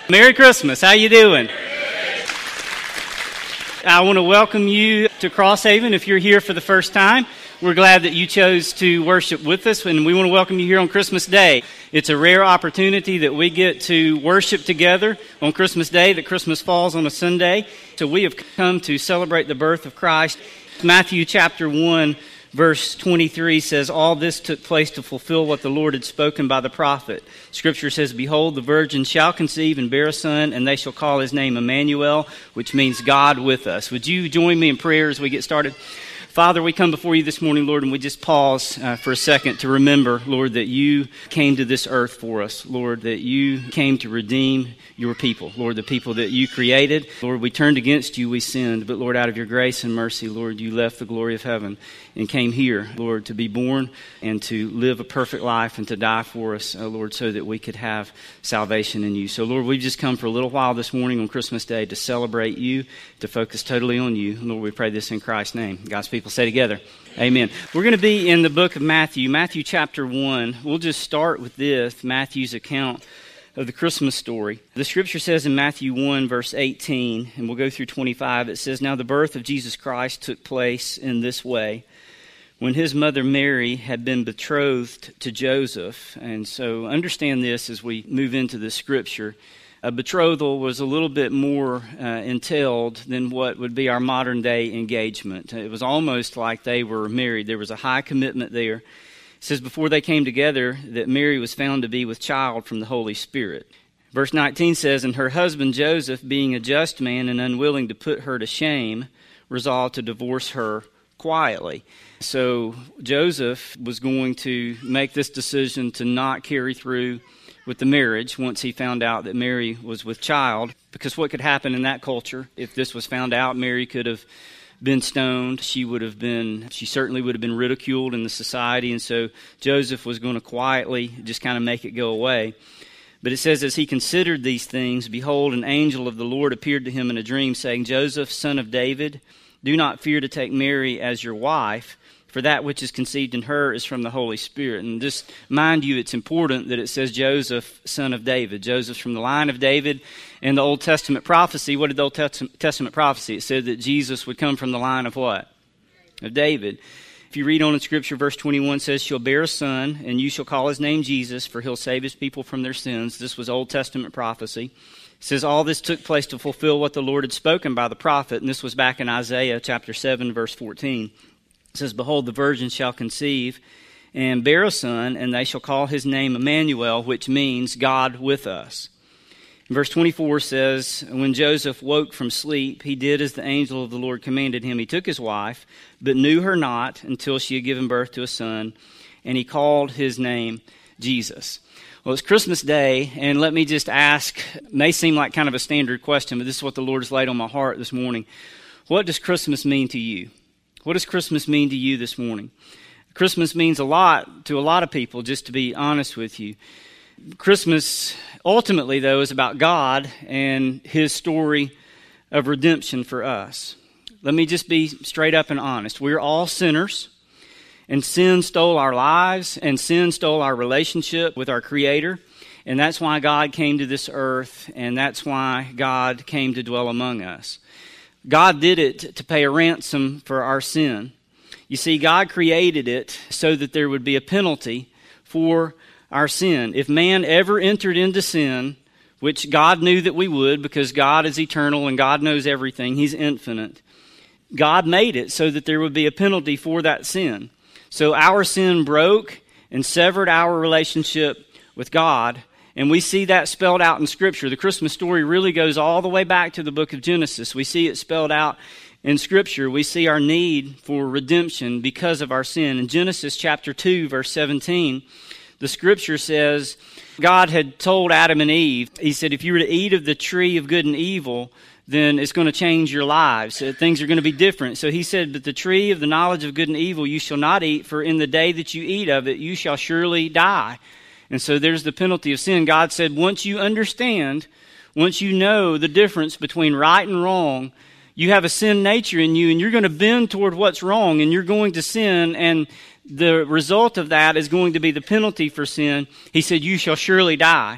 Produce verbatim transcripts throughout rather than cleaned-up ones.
Merry Christmas. How you doing? I want to welcome you to Crosshaven. If you're here for the first time, we're glad that you chose to worship with us, and we want to welcome you here on Christmas Day. It's a rare opportunity that we get to worship together on Christmas Day, that Christmas falls on a Sunday. So we have come to celebrate the birth of Christ. Matthew chapter one, verse twenty-three says, "All this took place to fulfill what the Lord had spoken by the prophet." Scripture says, "Behold, the virgin shall conceive and bear a son, and they shall call his name Emmanuel," which means God with us. Would you join me in prayer as we get started? Father, we come before you this morning, Lord, and we just pause uh, for a second to remember, Lord, that you came to this earth for us. Lord, that you came to redeem your people. Lord, the people that you created. Lord, we turned against you, we sinned. But Lord, out of your grace and mercy, Lord, you left the glory of heaven and came here, Lord, to be born and to live a perfect life and to die for us, uh, Lord, so that we could have salvation in you. So, Lord, we've just come for a little while this morning on Christmas Day to celebrate you, to focus totally on you. Lord, we pray this in Christ's name. God's people say together, amen. We're going to be in the book of Matthew, Matthew chapter one. We'll just start with this, Matthew's account of the Christmas story. The scripture says in Matthew one, verse eighteen, and we'll go through twenty-five, it says, "Now the birth of Jesus Christ took place in this way. When his mother Mary had been betrothed to Joseph," and so understand this as we move into the scripture, a betrothal was a little bit more uh, entailed than what would be our modern day engagement. It was almost like they were married. There was a high commitment there. It says before they came together that Mary was found to be with child from the Holy Spirit. Verse nineteen says, "And her husband Joseph, being a just man and unwilling to put her to shame, resolved to divorce her quietly." So Joseph was going to make this decision to not carry through with the marriage once he found out that Mary was with child, because what could happen in that culture if this was found out? Mary could have been stoned. She would have been, she certainly would have been ridiculed in the society, and so Joseph was going to quietly just kind of make it go away. But it says, as he considered these things, behold, an angel of the Lord appeared to him in a dream, saying, "Joseph, son of David, do not fear to take Mary as your wife, for that which is conceived in her is from the Holy Spirit." And just mind you, it's important that it says Joseph, son of David. Joseph's from the line of David. In the Old Testament prophecy, what did the Old Testament prophecy? It said that Jesus would come from the line of what? Of David. If you read on in Scripture, verse twenty-one says, "She'll bear a son, and you shall call his name Jesus, for he'll save his people from their sins." This was Old Testament prophecy. It says all this took place to fulfill what the Lord had spoken by the prophet, and this was back in Isaiah chapter seven, verse fourteen. It says, "Behold, the virgin shall conceive and bear a son, and they shall call his name Emmanuel," which means God with us. Verse twenty-four says, "When Joseph woke from sleep, he did as the angel of the Lord commanded him. He took his wife, but knew her not until she had given birth to a son, and he called his name Jesus." Well, it's Christmas Day, and let me just ask, it may seem like kind of a standard question, but this is what the Lord has laid on my heart this morning. What does Christmas mean to you? What does Christmas mean to you this morning? Christmas means a lot to a lot of people, just to be honest with you. Christmas, ultimately, though, is about God and his story of redemption for us. Let me just be straight up and honest. We're all sinners, and sin stole our lives, and sin stole our relationship with our Creator, and that's why God came to this earth, and that's why God came to dwell among us. God did it to pay a ransom for our sin. You see, God created it so that there would be a penalty for our sin. If man ever entered into sin, which God knew that we would, because God is eternal and God knows everything, he's infinite, God made it so that there would be a penalty for that sin. So our sin broke and severed our relationship with God. And we see that spelled out in Scripture. The Christmas story really goes all the way back to the book of Genesis. We see it spelled out in Scripture. We see our need for redemption because of our sin. In Genesis chapter two, verse seventeen, the Scripture says, God had told Adam and Eve, he said, if you were to eat of the tree of good and evil, then it's going to change your lives. Things are going to be different. So he said, but the tree of the knowledge of good and evil you shall not eat, for in the day that you eat of it, you shall surely die. And so there's the penalty of sin. God said, once you understand, once you know the difference between right and wrong, you have a sin nature in you, and you're going to bend toward what's wrong, and you're going to sin, and the result of that is going to be the penalty for sin. He said, you shall surely die.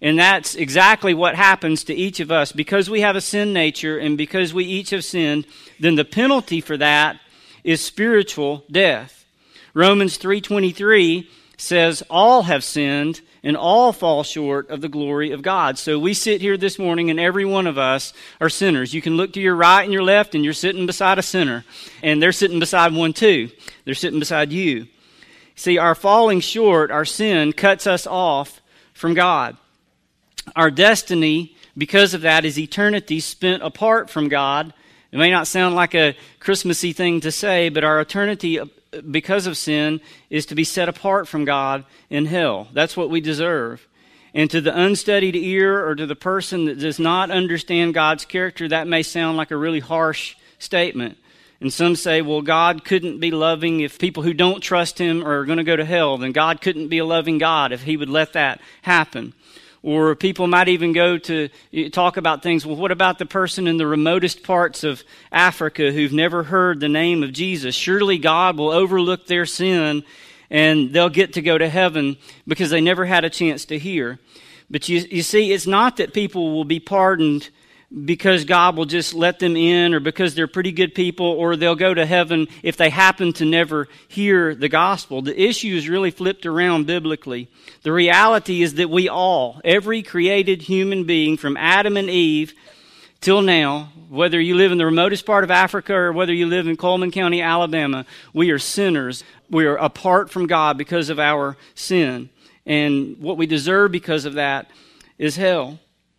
And that's exactly what happens to each of us. Because we have a sin nature and because we each have sinned, then the penalty for that is spiritual death. Romans three twenty-three says all have sinned and all fall short of the glory of God. So we sit here this morning and every one of us are sinners. You can look to your right and your left and you're sitting beside a sinner. And they're sitting beside one too. They're sitting beside you. See, our falling short, our sin, cuts us off from God. Our destiny, because of that, is eternity spent apart from God. It may not sound like a Christmassy thing to say, but our eternity, because of sin, is to be set apart from God in hell. That's what we deserve. And to the unstudied ear or to the person that does not understand God's character, that may sound like a really harsh statement. And some say, well, God couldn't be loving if people who don't trust Him are going to go to hell. Then God couldn't be a loving God if He would let that happen. Or people might even go to talk about things, well, what about the person in the remotest parts of Africa who've never heard the name of Jesus? Surely God will overlook their sin and they'll get to go to heaven because they never had a chance to hear. But you, you see, it's not that people will be pardoned because God will just let them in or because they're pretty good people or they'll go to heaven if they happen to never hear the gospel. The issue is really flipped around biblically. The reality is that we all, every created human being from Adam and Eve till now, whether you live in the remotest part of Africa or whether you live in Coleman County, Alabama, we are sinners. We are apart from God because of our sin. And what we deserve because of that is hell.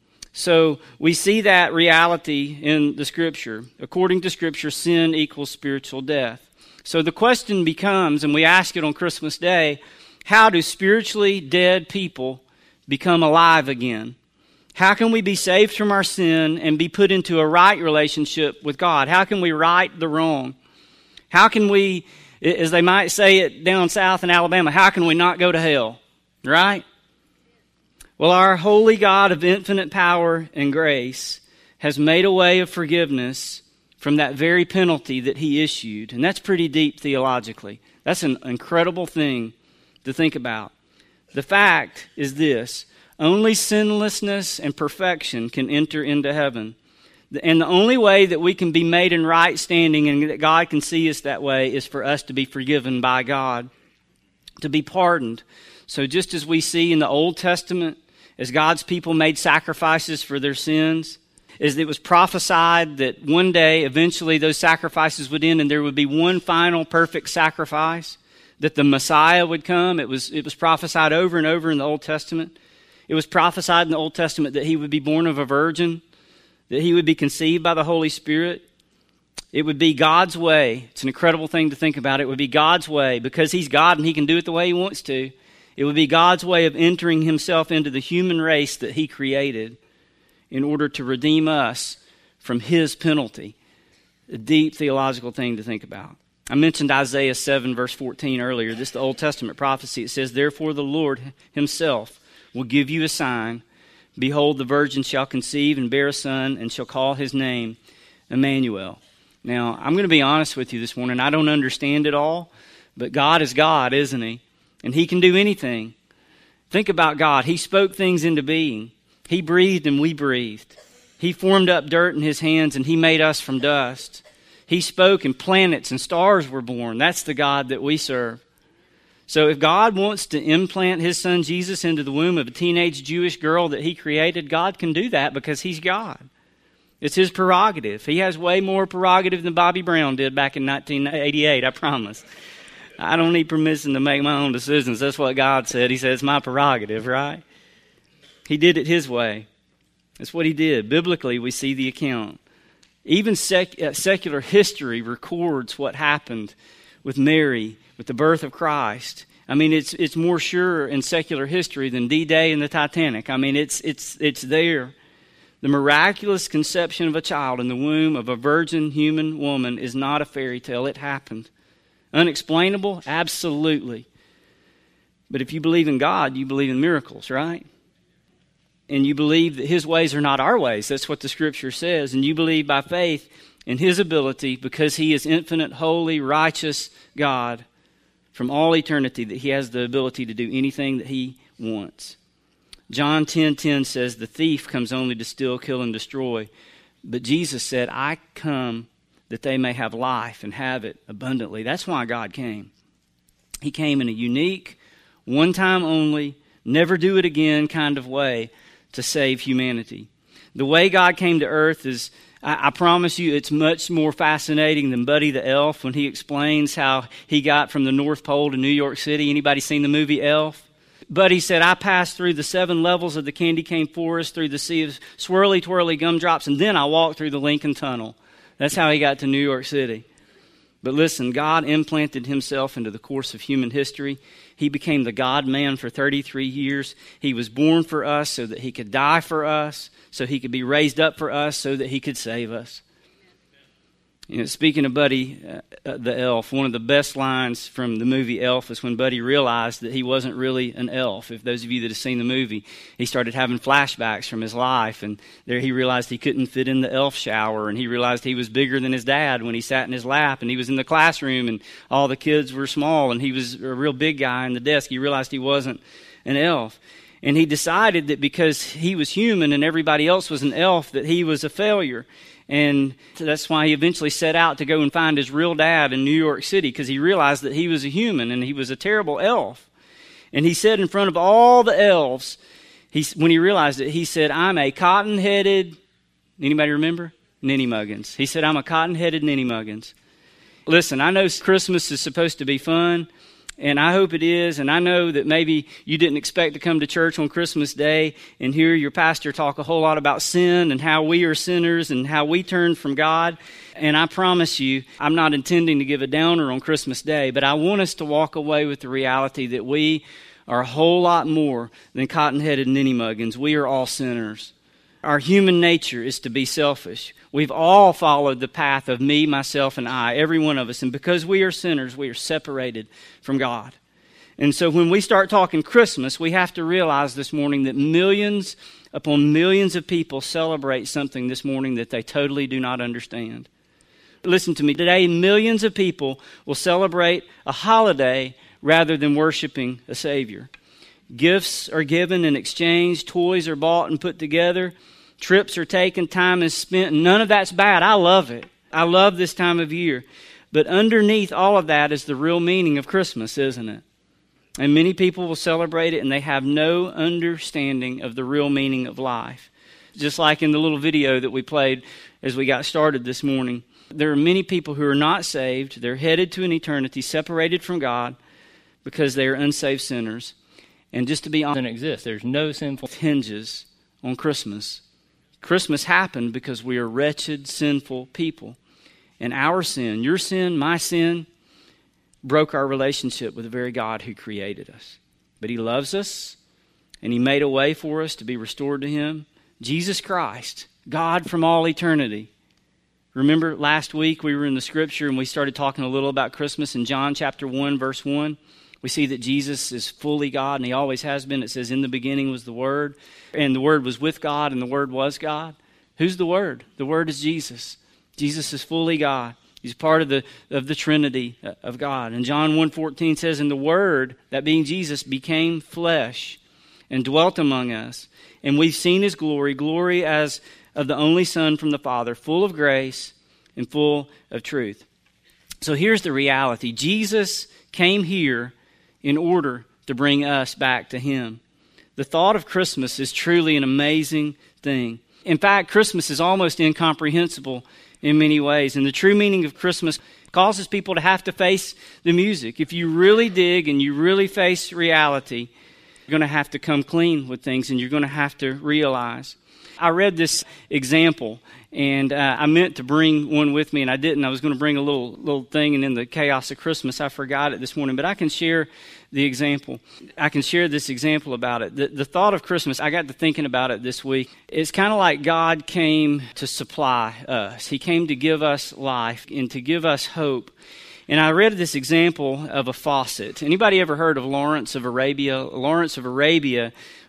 So we see that reality in the Scripture. According to Scripture, sin equals spiritual death. So the question becomes, and we ask it on Christmas Day, how do spiritually dead people become alive again? How can we be saved from our sin and be put into a right relationship with God? How can we right the wrong? How can we, as they might say it down south in Alabama, how can we not go to hell? Right? Well, our holy God of infinite power and grace has made a way of forgiveness from that very penalty that He issued. And that's pretty deep theologically. That's an incredible thing to think about. The fact is this: only sinlessness and perfection can enter into heaven. And the only way that we can be made in right standing and that God can see us that way is for us to be forgiven by God, to be pardoned. So just as we see in the Old Testament, as God's people made sacrifices for their sins, as it was prophesied that one day, eventually, those sacrifices would end and there would be one final perfect sacrifice, that the Messiah would come. It was, it was prophesied over and over in the Old Testament. It was prophesied in the Old Testament that He would be born of a virgin, that He would be conceived by the Holy Spirit. It would be God's way. It's an incredible thing to think about. It would be God's way because He's God and He can do it the way He wants to. It would be God's way of entering Himself into the human race that He created in order to redeem us from His penalty. A deep theological thing to think about. I mentioned Isaiah seven verse fourteen earlier. This is the Old Testament prophecy. It says, "Therefore the Lord Himself will give you a sign. Behold, the virgin shall conceive and bear a son and shall call his name Emmanuel." Now, I'm going to be honest with you this morning. I don't understand it all, but God is God, isn't He? And He can do anything. Think about God. He spoke things into being. He breathed and we breathed. He formed up dirt in His hands and He made us from dust. He spoke and planets and stars were born. That's the God that we serve. So if God wants to implant His Son Jesus into the womb of a teenage Jewish girl that He created, God can do that because He's God. It's His prerogative. He has way more prerogative than Bobby Brown did back in nineteen eighty-eight, I promise. I don't need permission to make my own decisions. That's what God said. He said, it's my prerogative, right? He did it His way. That's what He did. Biblically, we see the account. Even sec- uh, secular history records what happened with Mary, with the birth of Christ. I mean, it's it's more sure in secular history than D-Day and the Titanic. I mean, it's it's it's there. The miraculous conception of a child in the womb of a virgin human woman is not a fairy tale. It happened. Unexplainable? Absolutely. But if you believe in God, you believe in miracles, right? And you believe that His ways are not our ways. That's what the Scripture says. And you believe by faith in His ability, because He is infinite, holy, righteous God from all eternity, that He has the ability to do anything that He wants. John ten ten says, the thief comes only to steal, kill, and destroy. But Jesus said, I come that they may have life and have it abundantly. That's why God came. He came in a unique, one time only, never do it again kind of way to save humanity. The way God came to earth is, I, I promise you, it's much more fascinating than Buddy the Elf when he explains how he got from the North Pole to New York City. Anybody seen the movie Elf? Buddy said, I passed through the seven levels of the candy cane forest, through the sea of swirly, twirly gumdrops, and then I walked through the Lincoln Tunnel. That's how he got to New York City. But listen, God implanted himself into the course of human history. He became the God-man for thirty-three years. He was born for us so that he could die for us, so he could be raised up for us, so that he could save us. You know, speaking of Buddy uh, the Elf, one of the best lines from the movie Elf is when Buddy realized that he wasn't really an elf. If those of you that have seen the movie, he started having flashbacks from his life, and there he realized he couldn't fit in the elf shower, and he realized he was bigger than his dad when he sat in his lap, and he was in the classroom, and all the kids were small, and he was a real big guy in the desk. He realized he wasn't an elf. And he decided that because he was human and everybody else was an elf, that he was a failure. And that's why he eventually set out to go and find his real dad in New York City, because he realized that he was a human and he was a terrible elf. And he said in front of all the elves, he, when he realized it, he said, I'm a cotton-headed, anybody remember? Ninny Muggins. He said, I'm a cotton-headed Ninny Muggins. Listen, I know Christmas is supposed to be fun, and I hope it is, and I know that maybe you didn't expect to come to church on Christmas Day and hear your pastor talk a whole lot about sin and how we are sinners and how we turn from God. And I promise you, I'm not intending to give a downer on Christmas Day, but I want us to walk away with the reality that we are a whole lot more than cotton-headed Ninny Muggins. We are all sinners. Our human nature is to be selfish. We've all followed the path of me, myself, and I, every one of us. And because we are sinners, we are separated from God. And so when we start talking Christmas, we have to realize this morning that millions upon millions of people celebrate something this morning that they totally do not understand. Listen to me. Today, millions of people will celebrate a holiday rather than worshiping a Savior. Gifts are given and exchanged. Toys are bought and put together. Trips are taken, time is spent. None of that's bad. I love it. I love this time of year. But underneath all of that is the real meaning of Christmas, isn't it? And many people will celebrate it and they have no understanding of the real meaning of life. Just like in the little video that we played as we got started this morning. There are many people who are not saved. They're headed to an eternity separated from God because they are unsaved sinners. And just to be honest, it doesn't exist. There's no sinful hinges on Christmas. Christmas happened because we are wretched, sinful people. And our sin, your sin, my sin, broke our relationship with the very God who created us. But He loves us, and He made a way for us to be restored to Him. Jesus Christ, God from all eternity. Remember last week we were in the Scripture and we started talking a little about Christmas in John chapter one, verse one. We see that Jesus is fully God, and He always has been. It says, in the beginning was the Word, and the Word was with God, and the Word was God. Who's the Word? The Word is Jesus. Jesus is fully God. He's part of the of the Trinity of God. And John one fourteen says, and the Word, that being Jesus, became flesh and dwelt among us. And we've seen His glory, glory as of the only Son from the Father, full of grace and full of truth. So here's the reality. Jesus came here in order to bring us back to Him. The thought of Christmas is truly an amazing thing. In fact, Christmas is almost incomprehensible in many ways. And the true meaning of Christmas causes people to have to face the music. If you really dig and you really face reality, you're going to have to come clean with things, and you're going to have to realize. I read this example, and uh, I meant to bring one with me, and I didn't. I was going to bring a little little thing, and in the chaos of Christmas, I forgot it this morning. But I can share the example. I can share this example about it. The, the thought of Christmas, I got to thinking about it this week. It's kind of like God came to supply us. He came to give us life and to give us hope. And I read this example of a faucet. Anybody ever heard of Lawrence of Arabia? Lawrence of Arabia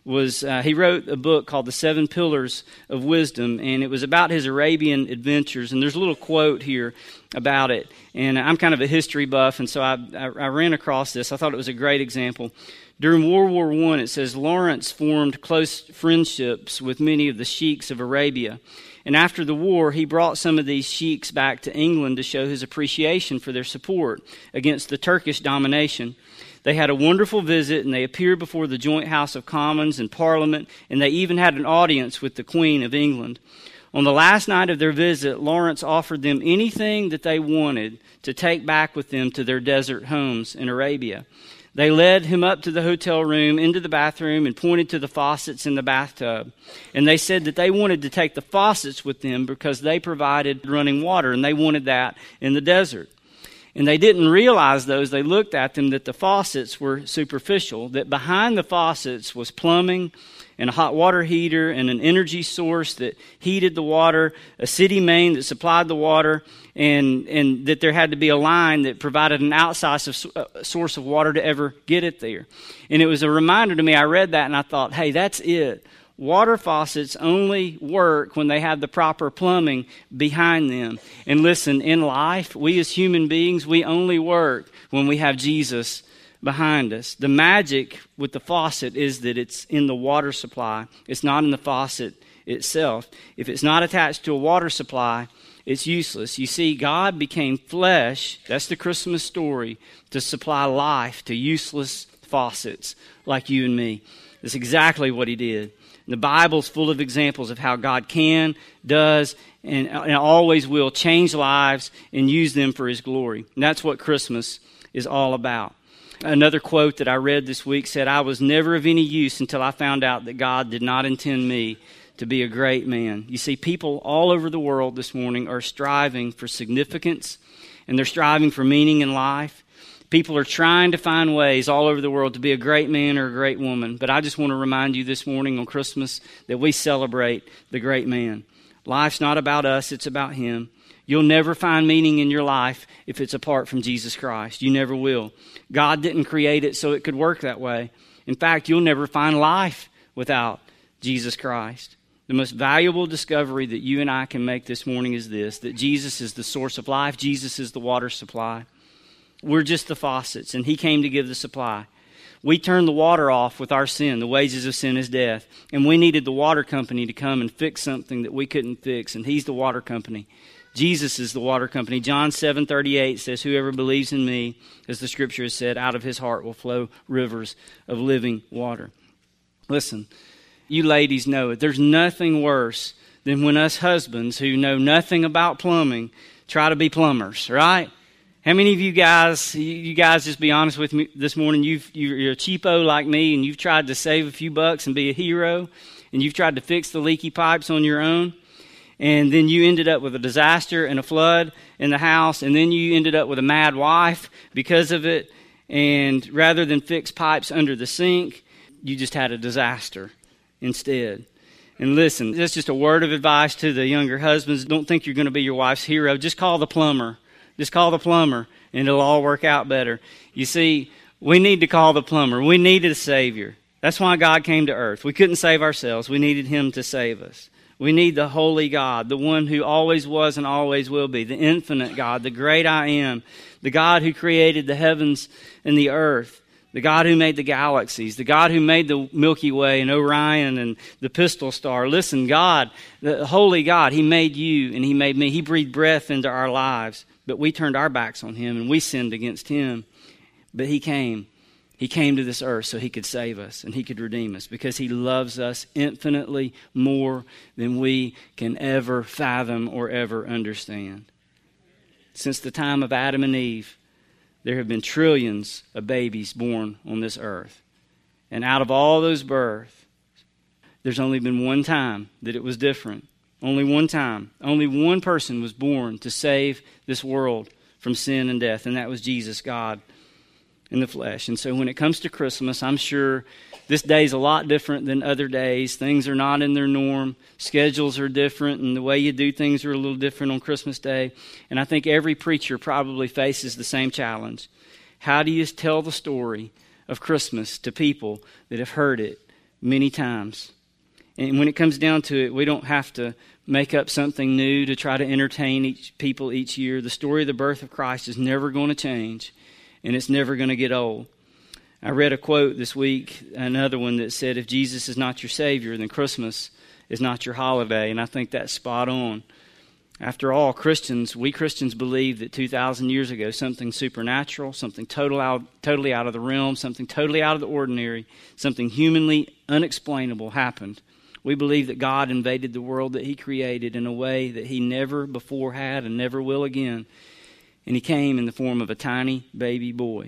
was uh, he wrote a book called The Seven Pillars of Wisdom, and it was about his Arabian adventures. And there's a little quote here about it. And I'm kind of a history buff, and so I, I, I ran across this. I thought it was a great example. During World War One, it says, Lawrence formed close friendships with many of the sheiks of Arabia. And after the war, he brought some of these sheiks back to England to show his appreciation for their support against the Turkish domination. They had a wonderful visit, and they appeared before the joint House of Commons and Parliament, and they even had an audience with the Queen of England. On the last night of their visit, Lawrence offered them anything that they wanted to take back with them to their desert homes in Arabia. They led him up to the hotel room, into the bathroom, and pointed to the faucets in the bathtub. And they said that they wanted to take the faucets with them because they provided running water, and they wanted that in the desert. And they didn't realize, though, as they looked at them, that the faucets were superficial, that behind the faucets was plumbing and a hot water heater and an energy source that heated the water, a city main that supplied the water, and, and that there had to be a line that provided an outside source of water to ever get it there. And it was a reminder to me. I read that and I thought, hey, that's it. Water faucets only work when they have the proper plumbing behind them. And listen, in life, we as human beings, we only work when we have Jesus behind us. The magic with the faucet is that it's in the water supply. It's not in the faucet itself. If it's not attached to a water supply, it's useless. You see, God became flesh, that's the Christmas story, to supply life to useless faucets like you and me. That's exactly what he did. The Bible's full of examples of how God can, does, and, and always will change lives and use them for his glory. And that's what Christmas is all about. Another quote that I read this week said, I was never of any use until I found out that God did not intend me to be a great man. You see, people all over the world this morning are striving for significance, and they're striving for meaning in life. People are trying to find ways all over the world to be a great man or a great woman. But I just want to remind you this morning on Christmas that we celebrate the great man. Life's not about us, it's about him. You'll never find meaning in your life if it's apart from Jesus Christ. You never will. God didn't create it so it could work that way. In fact, you'll never find life without Jesus Christ. The most valuable discovery that you and I can make this morning is this, that Jesus is the source of life. Jesus is the water supply. We're just the faucets, and he came to give the supply. We turned the water off with our sin. The wages of sin is death. And we needed the water company to come and fix something that we couldn't fix, and he's the water company. Jesus is the water company. John seven thirty-eight says, whoever believes in me, as the scripture has said, out of his heart will flow rivers of living water. Listen, you ladies know it. There's nothing worse than when us husbands who know nothing about plumbing try to be plumbers, right? How many of you guys, you guys just be honest with me this morning, you've, you're a cheapo like me and you've tried to save a few bucks and be a hero and you've tried to fix the leaky pipes on your own and then you ended up with a disaster and a flood in the house and then you ended up with a mad wife because of it, and rather than fix pipes under the sink, you just had a disaster instead. And listen, that's just a word of advice to the younger husbands. Don't think you're going to be your wife's hero. Just call the plumber. Just call the plumber, and it'll all work out better. You see, we need to call the plumber. We needed a Savior. That's why God came to earth. We couldn't save ourselves. We needed him to save us. We need the holy God, the one who always was and always will be, the infinite God, the great I am, the God who created the heavens and the earth, the God who made the galaxies, the God who made the Milky Way and Orion and the Pistol Star. Listen, God, the holy God, he made you and he made me. He breathed breath into our lives. But we turned our backs on him and we sinned against him. But he came. He came to this earth so he could save us and he could redeem us because he loves us infinitely more than we can ever fathom or ever understand. Since the time of Adam and Eve, there have been trillions of babies born on this earth. And out of all those births, there's only been one time that it was different. Only one time. Only one person was born to save this world from sin and death, and that was Jesus, God, in the flesh. And so when it comes to Christmas, I'm sure this day is a lot different than other days. Things are not in their norm. Schedules are different, and the way you do things are a little different on Christmas Day. And I think every preacher probably faces the same challenge. How do you tell the story of Christmas to people that have heard it many times. And when it comes down to it, we don't have to make up something new to try to entertain each people each year. The story of the birth of Christ is never going to change, and it's never going to get old. I read a quote this week, another one that said, if Jesus is not your Savior, then Christmas is not your holiday. And I think that's spot on. After all, Christians, we Christians believe that two thousand years ago, something supernatural, something total out, totally out of the realm, something totally out of the ordinary, something humanly unexplainable happened. We believe that God invaded the world that He created in a way that He never before had and never will again. And He came in the form of a tiny baby boy.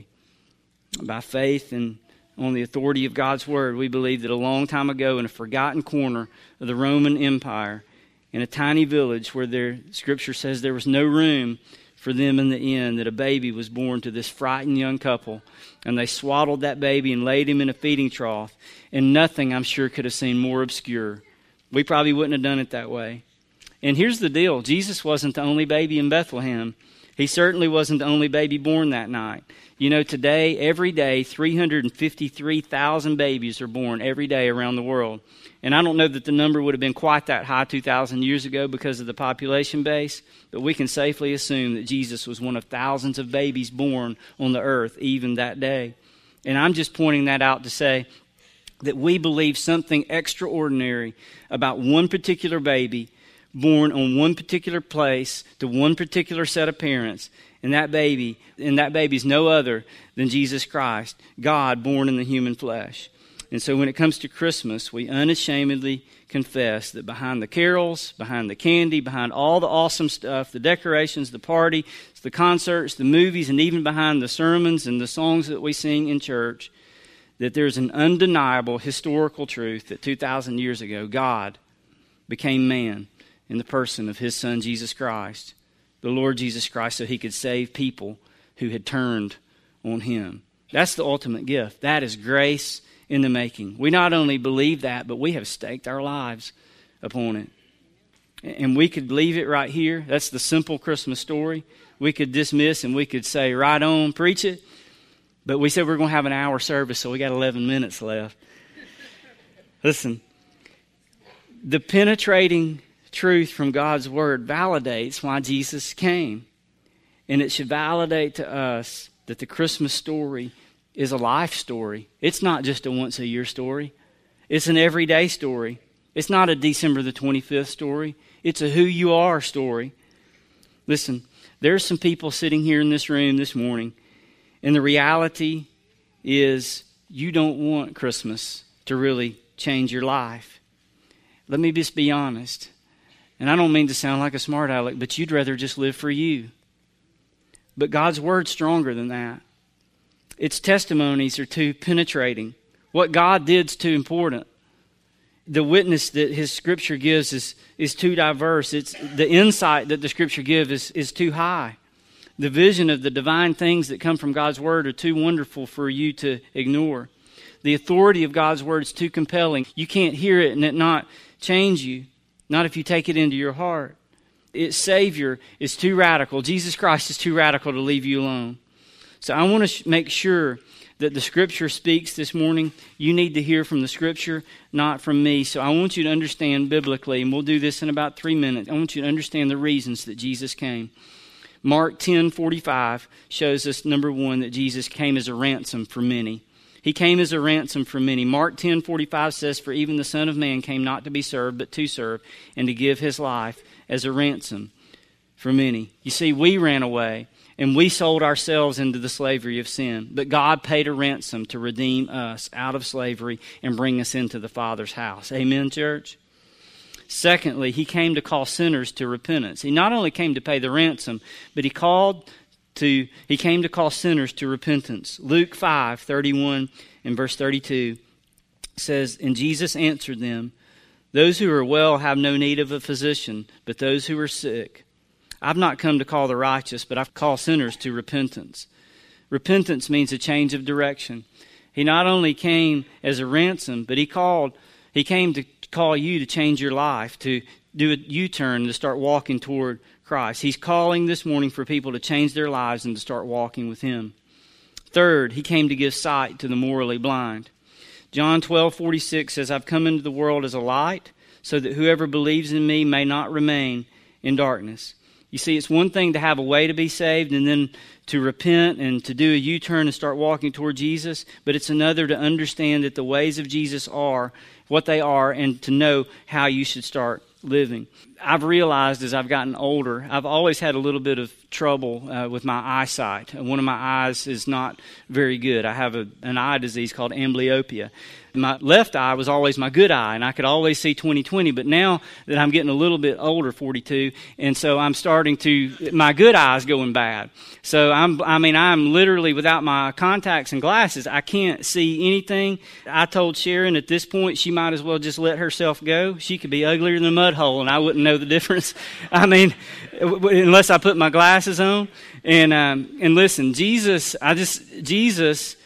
By faith and on the authority of God's Word, we believe that a long time ago in a forgotten corner of the Roman Empire, in a tiny village where their Scripture says there was no room for them in the inn, that a baby was born to this frightened young couple. And they swaddled that baby and laid him in a feeding trough. And nothing, I'm sure, could have seemed more obscure. We probably wouldn't have done it that way. And here's the deal. Jesus wasn't the only baby in Bethlehem. He certainly wasn't the only baby born that night. You know, today, every day, three hundred fifty-three thousand babies are born every day around the world. And I don't know that the number would have been quite that high two thousand years ago because of the population base, but we can safely assume that Jesus was one of thousands of babies born on the earth even that day. And I'm just pointing that out to say that we believe something extraordinary about one particular baby born on one particular place to one particular set of parents. And that baby, and that baby's no other than Jesus Christ, God born in the human flesh. And so when it comes to Christmas, we unashamedly confess that behind the carols, behind the candy, behind all the awesome stuff, the decorations, the party, the concerts, the movies, and even behind the sermons and the songs that we sing in church, that there's an undeniable historical truth that two thousand years ago, God became man in the person of His Son, Jesus Christ, the Lord Jesus Christ, so He could save people who had turned on Him. That's the ultimate gift. That is grace in the making. We not only believe that, but we have staked our lives upon it. And we could leave it right here. That's the simple Christmas story. We could dismiss and we could say, right on, preach it. But we said we're going to have an hour service, so we got eleven minutes left. Listen, the penetrating truth from God's Word validates why Jesus came. And it should validate to us that the Christmas story is a life story. It's not just a once-a-year story. It's an everyday story. It's not a December the twenty-fifth story. It's a who you are story. Listen, there's some people sitting here in this room this morning, and the reality is you don't want Christmas to really change your life. Let me just be honest. And I don't mean to sound like a smart aleck, but you'd rather just live for you. But God's Word's stronger than that. Its testimonies are too penetrating. What God did's too important. The witness that His Scripture gives is, is too diverse. It's the insight that the Scripture gives is, is too high. The vision of the divine things that come from God's Word are too wonderful for you to ignore. The authority of God's Word is too compelling. You can't hear it and it not change you. Not if you take it into your heart. Its Savior is too radical. Jesus Christ is too radical to leave you alone. So I want to sh- make sure that the Scripture speaks this morning. You need to hear from the Scripture, not from me. So I want you to understand biblically, and we'll do this in about three minutes. I want you to understand the reasons that Jesus came. Mark ten forty-five shows us, number one, that Jesus came as a ransom for many. He came as a ransom for many. Mark ten forty-five says, "For even the Son of Man came not to be served, but to serve, and to give His life as a ransom for many." You see, we ran away, and we sold ourselves into the slavery of sin. But God paid a ransom to redeem us out of slavery and bring us into the Father's house. Amen, church? Secondly, He came to call sinners to repentance. He not only came to pay the ransom, but He called To, he came to call sinners to repentance. Luke five thirty-one and verse thirty-two says, "And Jesus answered them, 'Those who are well have no need of a physician, but those who are sick. I've not come to call the righteous, but I've called sinners to repentance.'" Repentance means a change of direction. He not only came as a ransom, but he called. He came to call you to change your life, to do a U-turn, to start walking toward Christ. He's calling this morning for people to change their lives and to start walking with Him. Third, He came to give sight to the morally blind. John twelve forty-six says, I've come into the world as a light, so that whoever believes in me may not remain in darkness. You see, it's one thing to have a way to be saved and then to repent and to do a U-turn and start walking toward Jesus, but it's another to understand that the ways of Jesus are what they are and to know how you should start living. I've realized as I've gotten older, I've always had a little bit of trouble uh, with my eyesight. One of my eyes is not very good. I have a, an eye disease called amblyopia. My left eye was always my good eye, and I could always see twenty twenty, but now that I'm getting a little bit older, forty-two, and so I'm starting to, my good eye's going bad. So I'm, I mean, I'm literally without my contacts and glasses, I can't see anything. I told Sharon at this point she might as well just let herself go. She could be uglier than a mud hole, and I wouldn't know the difference. I mean, unless I put my glasses on. And um, and listen, Jesus, I just, Jesus...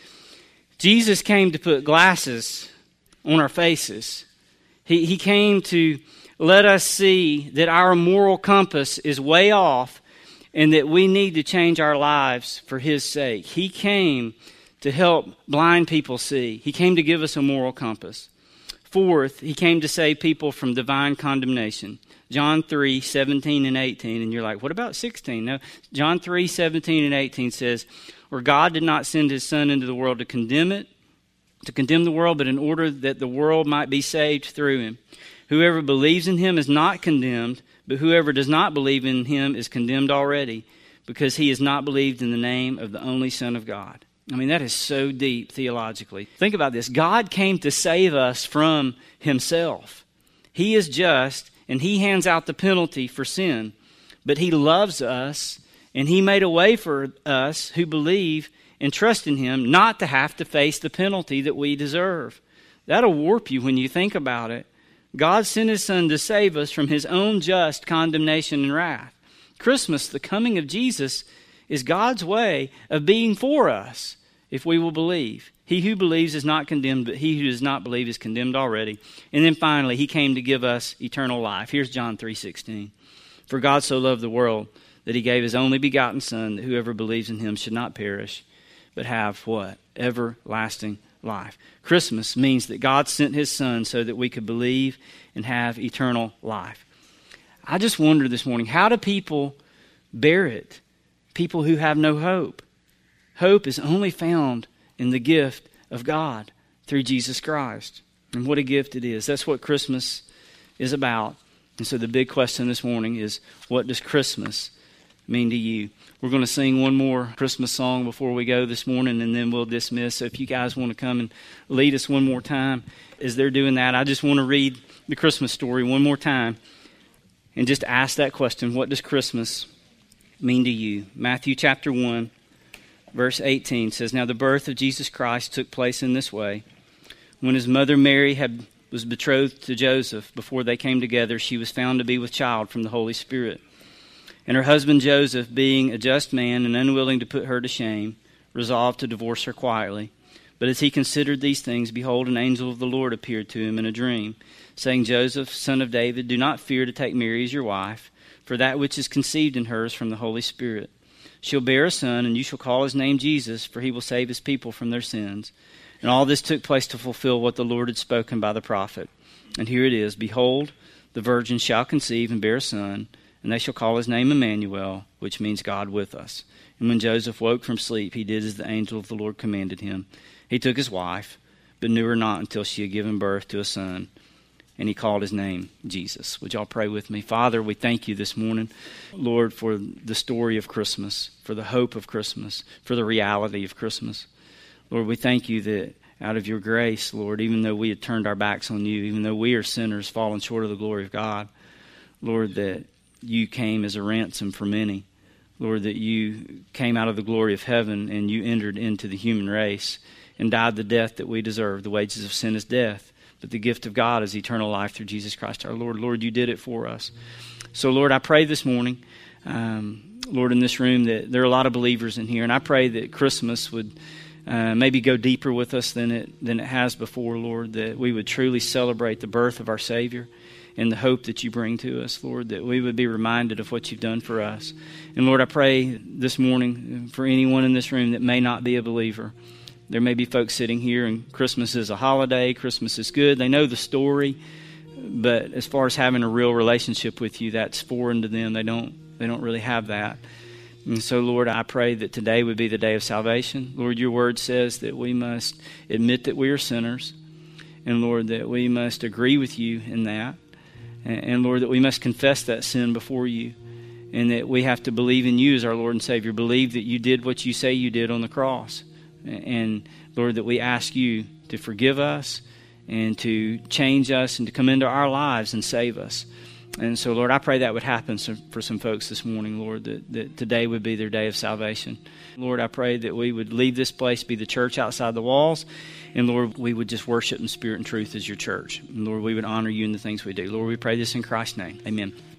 Jesus came to put glasses on our faces. He, he came to let us see that our moral compass is way off and that we need to change our lives for His sake. He came to help blind people see. He came to give us a moral compass. Fourth, He came to save people from divine condemnation. John three, seventeen and eighteen. And you're like, what about sixteen? No, John three, seventeen and eighteen says, where God did not send His Son into the world to condemn it, to condemn the world, but in order that the world might be saved through Him. Whoever believes in Him is not condemned, but whoever does not believe in Him is condemned already, because he has not believed in the name of the only Son of God. I mean, that is so deep theologically. Think about this. God came to save us from Himself. He is just, and He hands out the penalty for sin, but He loves us. And He made a way for us who believe and trust in Him not to have to face the penalty that we deserve. That'll warp you when you think about it. God sent His Son to save us from His own just condemnation and wrath. Christmas, the coming of Jesus, is God's way of being for us if we will believe. He who believes is not condemned, but he who does not believe is condemned already. And then finally, He came to give us eternal life. Here's John three sixteen. For God so loved the world that He gave His only begotten Son, that whoever believes in Him should not perish, but have what? Everlasting life. Christmas means that God sent His Son so that we could believe and have eternal life. I just wonder this morning, how do people bear it? People who have no hope. Hope is only found in the gift of God through Jesus Christ. And what a gift it is. That's what Christmas is about. And so the big question this morning is, what does Christmas mean to you? We're going to sing one more Christmas song before we go this morning, and then we'll dismiss. So if you guys want to come and lead us one more time as they're doing that, I just want to read the Christmas story one more time and just ask that question, what does Christmas mean to you? Matthew chapter one, verse eighteen says, Now the birth of Jesus Christ took place in this way. When His mother Mary had was betrothed to Joseph, before they came together, she was found to be with child from the Holy Spirit. And her husband Joseph, being a just man and unwilling to put her to shame, resolved to divorce her quietly. But as he considered these things, behold, an angel of the Lord appeared to him in a dream, saying, Joseph, son of David, do not fear to take Mary as your wife, for that which is conceived in her is from the Holy Spirit. She'll bear a son, and you shall call his name Jesus, for he will save his people from their sins. And all this took place to fulfill what the Lord had spoken by the prophet. And here it is, Behold, the virgin shall conceive and bear a son, and they shall call his name Emmanuel, which means God with us. And when Joseph woke from sleep, he did as the angel of the Lord commanded him. He took his wife, but knew her not until she had given birth to a son, and he called his name Jesus. Would y'all pray with me? Father, we thank you this morning, Lord, for the story of Christmas, for the hope of Christmas, for the reality of Christmas. Lord, we thank you that out of your grace, Lord, even though we had turned our backs on you, even though we are sinners fallen short of the glory of God, Lord, that you came as a ransom for many. Lord, that you came out of the glory of heaven and you entered into the human race and died the death that we deserve. The wages of sin is death, but the gift of God is eternal life through Jesus Christ our Lord. Lord, you did it for us. So, Lord, I pray this morning, um, Lord, in this room, that there are a lot of believers in here, and I pray that Christmas would Uh, maybe go deeper with us than it than it has before, Lord, that we would truly celebrate the birth of our Savior and the hope that you bring to us, Lord, that we would be reminded of what you've done for us. And Lord, I pray this morning for anyone in this room that may not be a believer, There may be folks sitting here and Christmas is a holiday, Christmas is good. They know the story, but as far as having a real relationship with you, that's foreign to them. They don't, they don't really have that. And so, Lord, I pray that today would be the day of salvation. Lord, your word says that we must admit that we are sinners. And, Lord, that we must agree with you in that. And, and, Lord, that we must confess that sin before you. And that we have to believe in you as our Lord and Savior. Believe that you did what you say you did on the cross. And, and Lord, that we ask you to forgive us and to change us and to come into our lives and save us. And so, Lord, I pray that would happen for some folks this morning, Lord, that, that today would be their day of salvation. Lord, I pray that we would leave this place, be the church outside the walls, and, Lord, we would just worship in spirit and truth as your church. And, Lord, we would honor you in the things we do. Lord, we pray this in Christ's name. Amen.